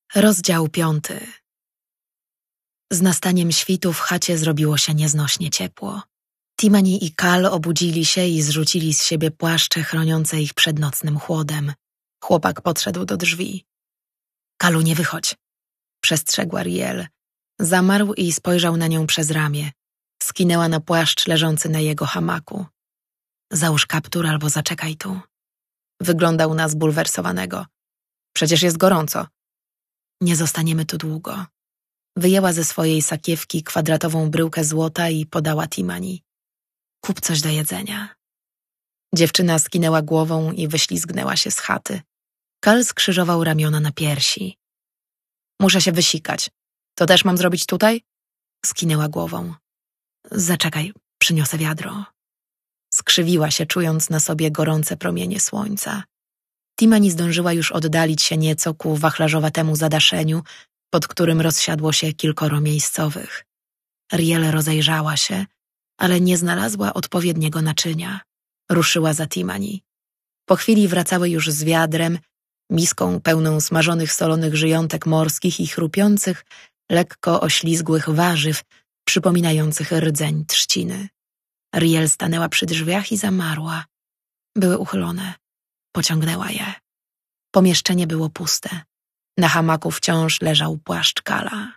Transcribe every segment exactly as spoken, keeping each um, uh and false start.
Rozdział piąty. Z nastaniem świtu w chacie zrobiło się nieznośnie ciepło. Timani i Kal obudzili się i zrzucili z siebie płaszcze chroniące ich przed nocnym chłodem. Chłopak podszedł do drzwi. Kalu, nie wychodź, przestrzegła Riel. Zamarł i spojrzał na nią przez ramię. Skinęła na płaszcz leżący na jego hamaku. Załóż kaptur albo zaczekaj tu. Wyglądał na zbulwersowanego. Przecież jest gorąco. Nie zostaniemy tu długo. Wyjęła ze swojej sakiewki kwadratową bryłkę złota i podała Timani. Kup coś do jedzenia. Dziewczyna skinęła głową i wyślizgnęła się z chaty. Kal skrzyżował ramiona na piersi. Muszę się wysikać. To też mam zrobić tutaj? Skinęła głową. Zaczekaj, przyniosę wiadro. Skrzywiła się, czując na sobie gorące promienie słońca. Timani zdążyła już oddalić się nieco ku wachlarzowatemu zadaszeniu, pod którym rozsiadło się kilkoro miejscowych. Riel rozejrzała się, ale nie znalazła odpowiedniego naczynia. Ruszyła za Timani. Po chwili wracały już z wiadrem, miską pełną smażonych solonych żyjątek morskich i chrupiących, lekko oślizgłych warzyw, przypominających rdzeń trzciny. Riel stanęła przy drzwiach i zamarła. Były uchylone. Pociągnęła je. Pomieszczenie było puste. Na hamaku wciąż leżał płaszcz Kala.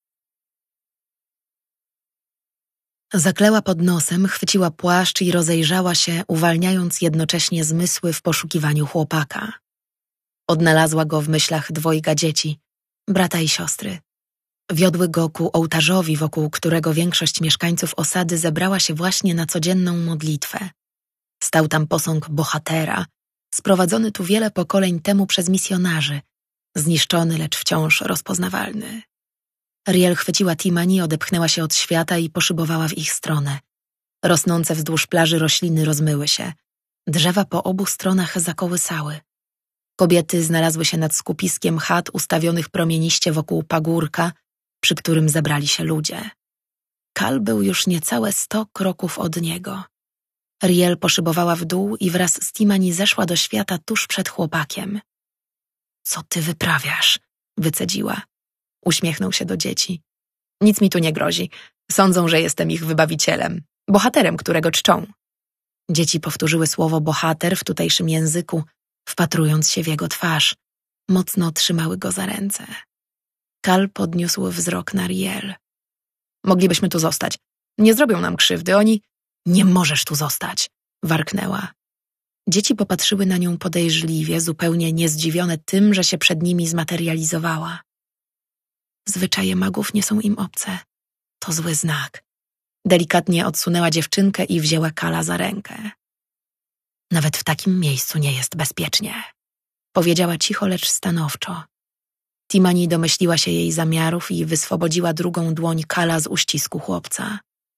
Zakleła pod nosem, chwyciła płaszcz i rozejrzała się, uwalniając jednocześnie zmysły w poszukiwaniu chłopaka. Odnalazła go w myślach dwojga dzieci, brata i siostry. Wiodły go ku ołtarzowi, wokół którego większość mieszkańców osady zebrała się właśnie na codzienną modlitwę. Stał tam posąg bohatera, sprowadzony tu wiele pokoleń temu przez misjonarzy, zniszczony, lecz wciąż rozpoznawalny. Riel chwyciła Timani, odepchnęła się od świata i poszybowała w ich stronę. Rosnące wzdłuż plaży rośliny rozmyły się. Drzewa po obu stronach zakołysały. Kobiety znalazły się nad skupiskiem chat ustawionych promieniście wokół pagórka, przy którym zebrali się ludzie. Kal był już niecałe sto kroków od niego. Riel poszybowała w dół i wraz z Timani zeszła do świata tuż przed chłopakiem. Co ty wyprawiasz? Wycedziła. Uśmiechnął się do dzieci. Nic mi tu nie grozi. Sądzą, że jestem ich wybawicielem, bohaterem, którego czczą. Dzieci powtórzyły słowo bohater w tutejszym języku, wpatrując się w jego twarz. Mocno trzymały go za ręce. Kal podniósł wzrok na Riel. Moglibyśmy tu zostać. Nie zrobią nam krzywdy, oni... Nie możesz tu zostać, warknęła. Dzieci popatrzyły na nią podejrzliwie, zupełnie niezdziwione tym, że się przed nimi zmaterializowała. Zwyczaje magów nie są im obce. To zły znak. Delikatnie odsunęła dziewczynkę i wzięła Kala za rękę. Nawet w takim miejscu nie jest bezpiecznie. Powiedziała cicho, lecz stanowczo. Timani domyśliła się jej zamiarów i wyswobodziła drugą dłoń Kala z uścisku chłopca.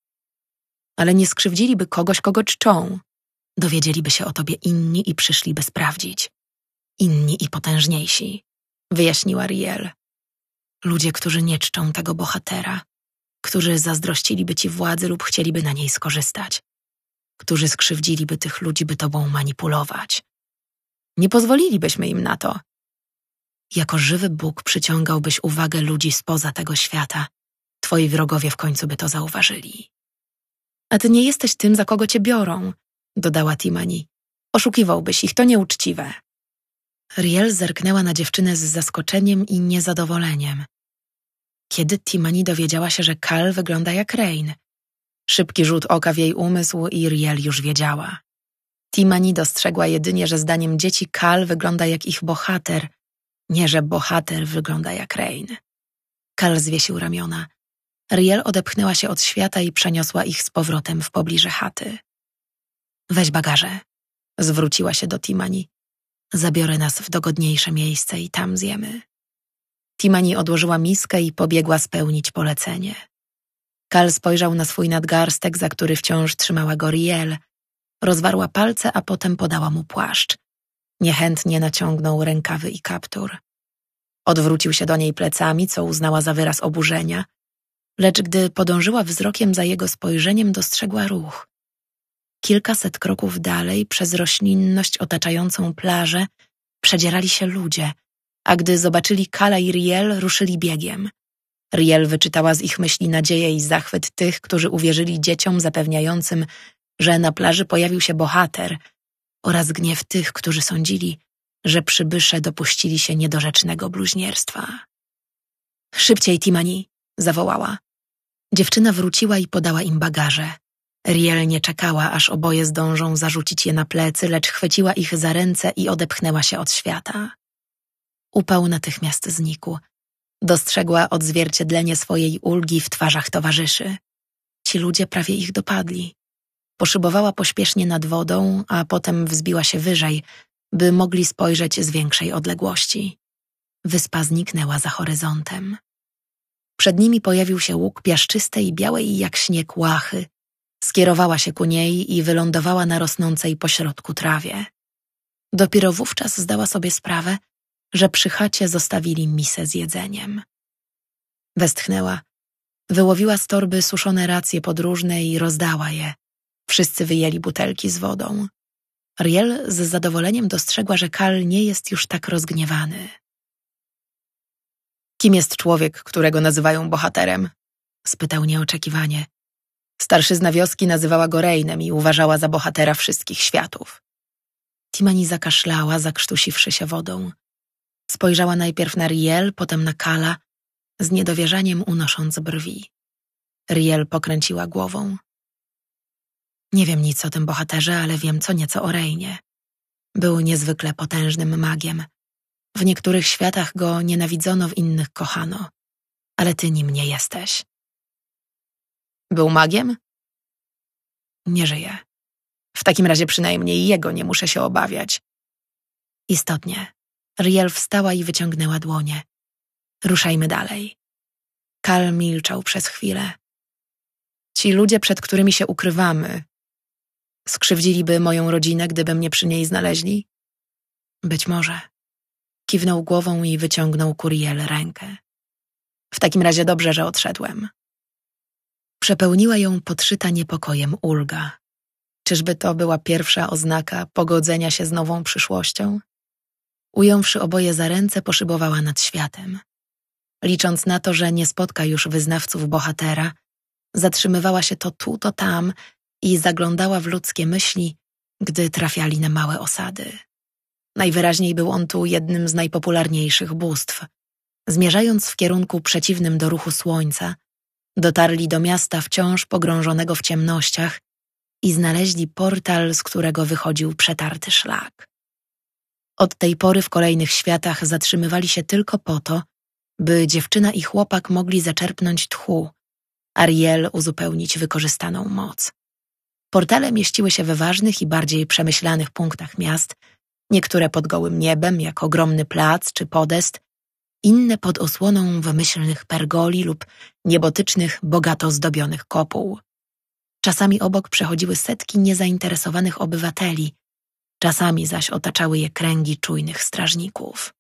Ale nie skrzywdziliby kogoś, kogo czczą. Dowiedzieliby się o tobie inni i przyszliby sprawdzić. Inni i potężniejsi, wyjaśniła Riel. Ludzie, którzy nie czczą tego bohatera, którzy zazdrościliby ci władzy lub chcieliby na niej skorzystać, którzy skrzywdziliby tych ludzi, by tobą manipulować. Nie pozwolilibyśmy im na to. Jako żywy Bóg przyciągałbyś uwagę ludzi spoza tego świata. Twoi wrogowie w końcu by to zauważyli. A ty nie jesteś tym, za kogo cię biorą, dodała Timani. Oszukiwałbyś ich, to nieuczciwe. Riel zerknęła na dziewczynę z zaskoczeniem i niezadowoleniem. Kiedy Timani dowiedziała się, że Kal wygląda jak Rain? Szybki rzut oka w jej umysł i Riel już wiedziała. Timani dostrzegła jedynie, że zdaniem dzieci Kal wygląda jak ich bohater, nie że bohater wygląda jak Rain. Kal zwiesił ramiona. Riel odepchnęła się od świata i przeniosła ich z powrotem w pobliże chaty. Weź bagaże, zwróciła się do Timani. Zabiorę nas w dogodniejsze miejsce i tam zjemy. Timani odłożyła miskę i pobiegła spełnić polecenie. Kal spojrzał na swój nadgarstek, za który wciąż trzymała go Riel. Rozwarła palce, a potem podała mu płaszcz. Niechętnie naciągnął rękawy i kaptur. Odwrócił się do niej plecami, co uznała za wyraz oburzenia, lecz gdy podążyła wzrokiem za jego spojrzeniem, dostrzegła ruch. Kilkaset kroków dalej, przez roślinność otaczającą plażę, przedzierali się ludzie, a gdy zobaczyli Kala i Riel, ruszyli biegiem. Riel wyczytała z ich myśli nadzieję i zachwyt tych, którzy uwierzyli dzieciom zapewniającym, że na plaży pojawił się bohater, oraz gniew tych, którzy sądzili, że przybysze dopuścili się niedorzecznego bluźnierstwa. Szybciej, Timani, zawołała. Dziewczyna wróciła i podała im bagaże. Riel nie czekała, aż oboje zdążą zarzucić je na plecy, lecz chwyciła ich za ręce i odepchnęła się od świata. Upał natychmiast znikł. Dostrzegła odzwierciedlenie swojej ulgi w twarzach towarzyszy. Ci ludzie prawie ich dopadli. Poszybowała pośpiesznie nad wodą, a potem wzbiła się wyżej, by mogli spojrzeć z większej odległości. Wyspa zniknęła za horyzontem. Przed nimi pojawił się łuk piaszczystej, białej jak śnieg łachy. Skierowała się ku niej i wylądowała na rosnącej pośrodku trawie. Dopiero wówczas zdała sobie sprawę, że przy chacie zostawili misę z jedzeniem. Westchnęła. Wyłowiła z torby suszone racje podróżne i rozdała je. Wszyscy wyjęli butelki z wodą. Riel z zadowoleniem dostrzegła, że Kal nie jest już tak rozgniewany. Kim jest człowiek, którego nazywają bohaterem? Spytał nieoczekiwanie. Starszyzna wioski nazywała go Reinem i uważała za bohatera wszystkich światów. Timani zakaszlała, zakrztusiwszy się wodą. Spojrzała najpierw na Riel, potem na Kala, z niedowierzaniem unosząc brwi. Riel pokręciła głową. Nie wiem nic o tym bohaterze, ale wiem co nieco o Reinie. Był niezwykle potężnym magiem. W niektórych światach go nienawidzono, w innych kochano. Ale ty nim nie jesteś. Był magiem? Nie żyje. W takim razie przynajmniej jego nie muszę się obawiać. Istotnie. Riel wstała i wyciągnęła dłonie. Ruszajmy dalej. Kal milczał przez chwilę. Ci ludzie, przed którymi się ukrywamy, skrzywdziliby moją rodzinę, gdyby mnie przy niej znaleźli? Być może. Kiwnął głową i wyciągnął ku Riel rękę. W takim razie dobrze, że odszedłem. Przepełniła ją podszyta niepokojem ulga. Czyżby to była pierwsza oznaka pogodzenia się z nową przyszłością? Ująwszy oboje za ręce, poszybowała nad światem. Licząc na to, że nie spotka już wyznawców bohatera, zatrzymywała się to tu, to tam i zaglądała w ludzkie myśli, gdy trafiali na małe osady. Najwyraźniej był on tu jednym z najpopularniejszych bóstw. Zmierzając w kierunku przeciwnym do ruchu słońca, dotarli do miasta wciąż pogrążonego w ciemnościach i znaleźli portal, z którego wychodził przetarty szlak. Od tej pory w kolejnych światach zatrzymywali się tylko po to, by dziewczyna i chłopak mogli zaczerpnąć tchu, a Riel uzupełnić wykorzystaną moc. Portale mieściły się we ważnych i bardziej przemyślanych punktach miast, niektóre pod gołym niebem, jak ogromny plac czy podest, inne pod osłoną wymyślnych pergoli lub niebotycznych, bogato zdobionych kopuł. Czasami obok przechodziły setki niezainteresowanych obywateli, czasami zaś otaczały je kręgi czujnych strażników.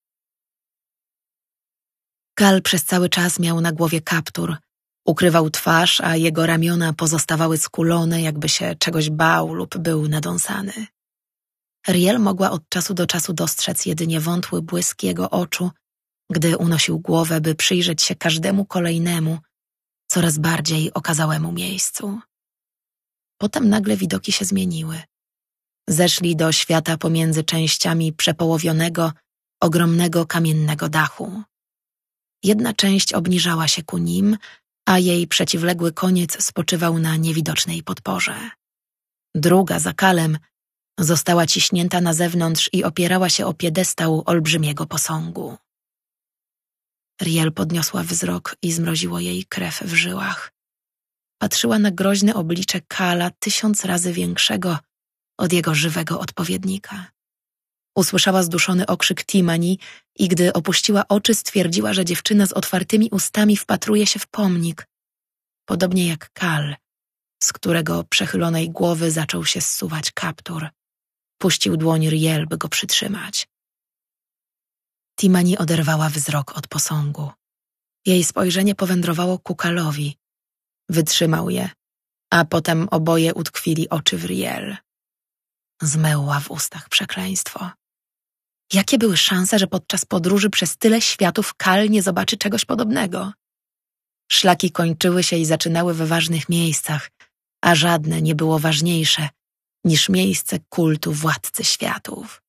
Kal przez cały czas miał na głowie kaptur, ukrywał twarz, a jego ramiona pozostawały skulone, jakby się czegoś bał lub był nadąsany. Riel mogła od czasu do czasu dostrzec jedynie wątły błysk jego oczu, gdy unosił głowę, by przyjrzeć się każdemu kolejnemu, coraz bardziej okazałemu miejscu. Potem nagle widoki się zmieniły. Zeszli do świata pomiędzy częściami przepołowionego, ogromnego kamiennego dachu. Jedna część obniżała się ku nim, a jej przeciwległy koniec spoczywał na niewidocznej podporze. Druga, za Kalem, została ciśnięta na zewnątrz i opierała się o piedestał olbrzymiego posągu. Riel podniosła wzrok i zmroziło jej krew w żyłach. Patrzyła na groźne oblicze Kala, tysiąc razy większego od jego żywego odpowiednika. Usłyszała zduszony okrzyk Timani i gdy opuściła oczy, stwierdziła, że dziewczyna z otwartymi ustami wpatruje się w pomnik, podobnie jak Kal, z którego przechylonej głowy zaczął się zsuwać kaptur. Puścił dłoń Riel, by go przytrzymać. Timani oderwała wzrok od posągu. Jej spojrzenie powędrowało ku Kalowi. Wytrzymał je, a potem oboje utkwili oczy w Riel. Zmyła w ustach przekleństwo. Jakie były szanse, że podczas podróży przez tyle światów Kal nie zobaczy czegoś podobnego? Szlaki kończyły się i zaczynały we ważnych miejscach, a żadne nie było ważniejsze niż miejsce kultu władcy światów.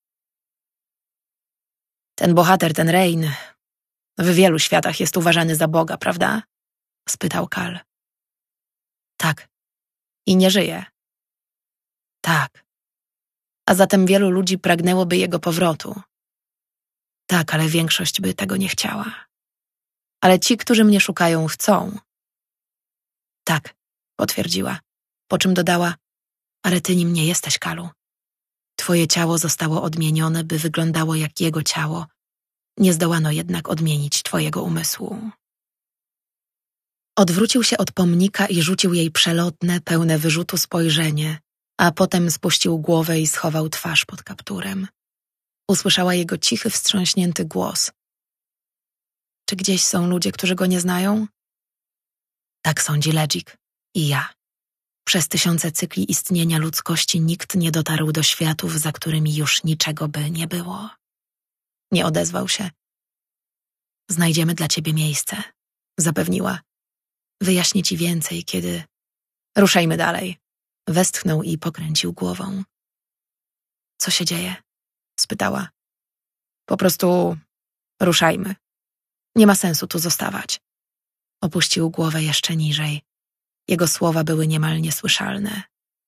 Ten bohater, ten Rain, w wielu światach jest uważany za Boga, prawda? Spytał Kal. Tak. I nie żyje. Tak. A zatem wielu ludzi pragnęłoby jego powrotu. Tak, ale większość by tego nie chciała. Ale ci, którzy mnie szukają, chcą. Tak, potwierdziła, po czym dodała, ale ty nim nie jesteś, Kalu. Twoje ciało zostało odmienione, by wyglądało jak jego ciało. Nie zdołano jednak odmienić twojego umysłu. Odwrócił się od pomnika i rzucił jej przelotne, pełne wyrzutu spojrzenie, a potem spuścił głowę i schował twarz pod kapturem. Usłyszała jego cichy, wstrząśnięty głos. Czy gdzieś są ludzie, którzy go nie znają? Tak sądzi Legik i ja. Przez tysiące cykli istnienia ludzkości nikt nie dotarł do światów, za którymi już niczego by nie było. Nie odezwał się. Znajdziemy dla ciebie miejsce, zapewniła. Wyjaśnię ci więcej, kiedy... Ruszajmy dalej. Westchnął i pokręcił głową. Co się dzieje? Spytała. Po prostu ruszajmy. Nie ma sensu tu zostawać. Opuścił głowę jeszcze niżej. Jego słowa były niemal niesłyszalne.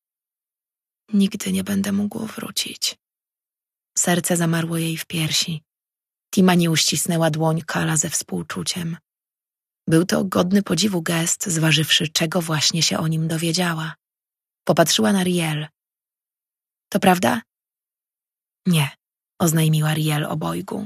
Nigdy nie będę mógł wrócić. Serce zamarło jej w piersi. Timani uścisnęła dłoń Kala ze współczuciem. Był to godny podziwu gest, zważywszy, czego właśnie się o nim dowiedziała. Popatrzyła na Riel. To prawda? Nie, oznajmiła Riel obojgu.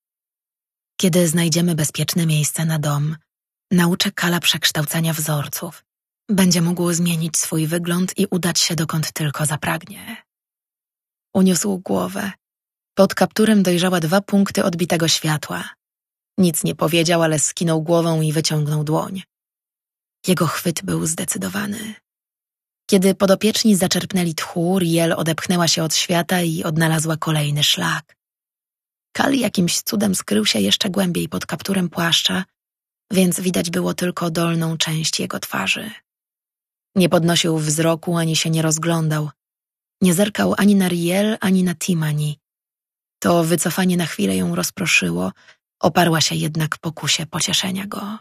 Kiedy znajdziemy bezpieczne miejsce na dom, nauczę Kala przekształcania wzorców. Będzie mógł zmienić swój wygląd i udać się dokąd tylko zapragnie. Uniósł głowę. Pod kapturem dojrzała dwa punkty odbitego światła. Nic nie powiedział, ale skinął głową i wyciągnął dłoń. Jego chwyt był zdecydowany. Kiedy podopieczni zaczerpnęli tchu, Riel odepchnęła się od świata i odnalazła kolejny szlak. Kal jakimś cudem skrył się jeszcze głębiej pod kapturem płaszcza, więc widać było tylko dolną część jego twarzy. Nie podnosił wzroku ani się nie rozglądał. Nie zerkał ani na Riel, ani na Timani. To wycofanie na chwilę ją rozproszyło, oparła się jednak pokusie pocieszenia go.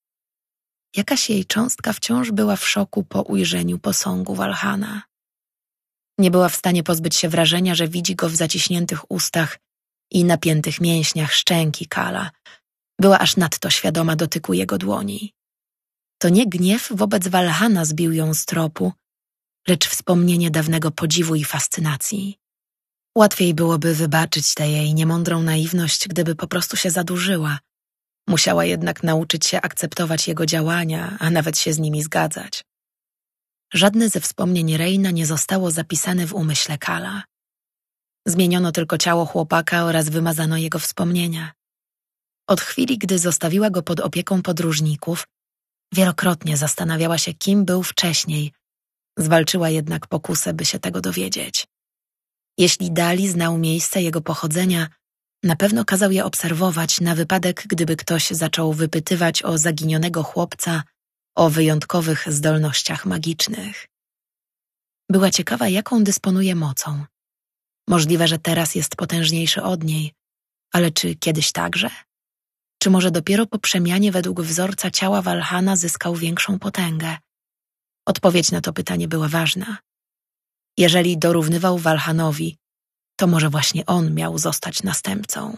Jakaś jej cząstka wciąż była w szoku po ujrzeniu posągu Walhana. Nie była w stanie pozbyć się wrażenia, że widzi go w zaciśniętych ustach i napiętych mięśniach szczęki Kala. Była aż nadto świadoma dotyku jego dłoni. To nie gniew wobec Walhana zbił ją z tropu, lecz wspomnienie dawnego podziwu i fascynacji. Łatwiej byłoby wybaczyć tę jej niemądrą naiwność, gdyby po prostu się zadłużyła. Musiała jednak nauczyć się akceptować jego działania, a nawet się z nimi zgadzać. Żadne ze wspomnień Reina nie zostało zapisane w umyśle Kala. Zmieniono tylko ciało chłopaka oraz wymazano jego wspomnienia. Od chwili, gdy zostawiła go pod opieką podróżników, wielokrotnie zastanawiała się, kim był wcześniej. Zwalczyła jednak pokusę, by się tego dowiedzieć. Jeśli Dali znał miejsce jego pochodzenia, na pewno kazał je obserwować na wypadek, gdyby ktoś zaczął wypytywać o zaginionego chłopca o wyjątkowych zdolnościach magicznych. Była ciekawa, jaką dysponuje mocą. Możliwe, że teraz jest potężniejszy od niej, ale czy kiedyś także? Czy może dopiero po przemianie według wzorca ciała Walhana zyskał większą potęgę? Odpowiedź na to pytanie była ważna. Jeżeli dorównywał Walhanowi, to może właśnie on miał zostać następcą.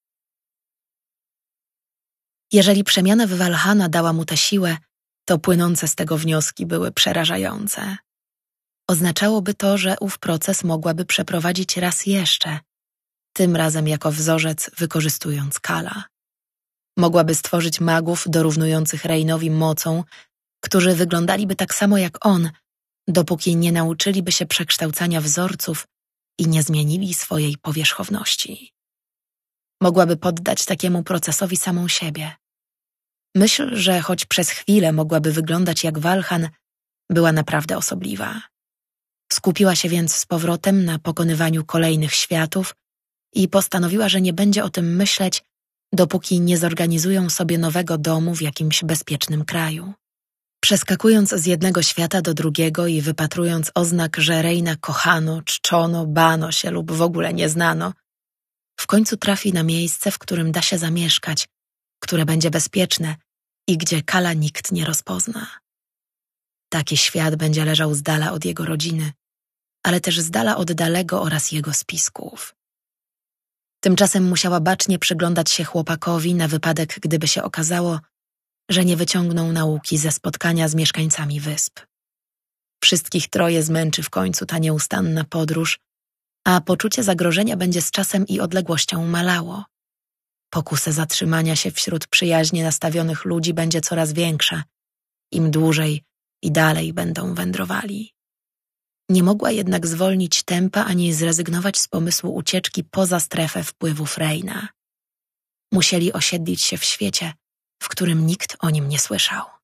Jeżeli przemiana w Walhana dała mu tę siłę, to płynące z tego wnioski były przerażające. Oznaczałoby to, że ów proces mogłaby przeprowadzić raz jeszcze, tym razem jako wzorzec wykorzystując Kala. Mogłaby stworzyć magów dorównujących Reinowi mocą, którzy wyglądaliby tak samo jak on, dopóki nie nauczyliby się przekształcania wzorców i nie zmienili swojej powierzchowności. Mogłaby poddać takiemu procesowi samą siebie. Myśl, że choć przez chwilę mogłaby wyglądać jak Walhan, była naprawdę osobliwa. Skupiła się więc z powrotem na pokonywaniu kolejnych światów i postanowiła, że nie będzie o tym myśleć, dopóki nie zorganizują sobie nowego domu w jakimś bezpiecznym kraju. Przeskakując z jednego świata do drugiego i wypatrując oznak, że Reina kochano, czczono, bano się lub w ogóle nie znano, w końcu trafi na miejsce, w którym da się zamieszkać, które będzie bezpieczne i gdzie Kala nikt nie rozpozna. Taki świat będzie leżał z dala od jego rodziny, ale też z dala od Dalego oraz jego spisków. Tymczasem musiała bacznie przyglądać się chłopakowi na wypadek, gdyby się okazało, że nie wyciągną nauki ze spotkania z mieszkańcami wysp. Wszystkich troje zmęczy w końcu ta nieustanna podróż, a poczucie zagrożenia będzie z czasem i odległością malało. Pokusę zatrzymania się wśród przyjaźnie nastawionych ludzi będzie coraz większa, im dłużej i dalej będą wędrowali. Nie mogła jednak zwolnić tempa ani zrezygnować z pomysłu ucieczki poza strefę wpływów Reina. Musieli osiedlić się w świecie, w którym nikt o nim nie słyszał.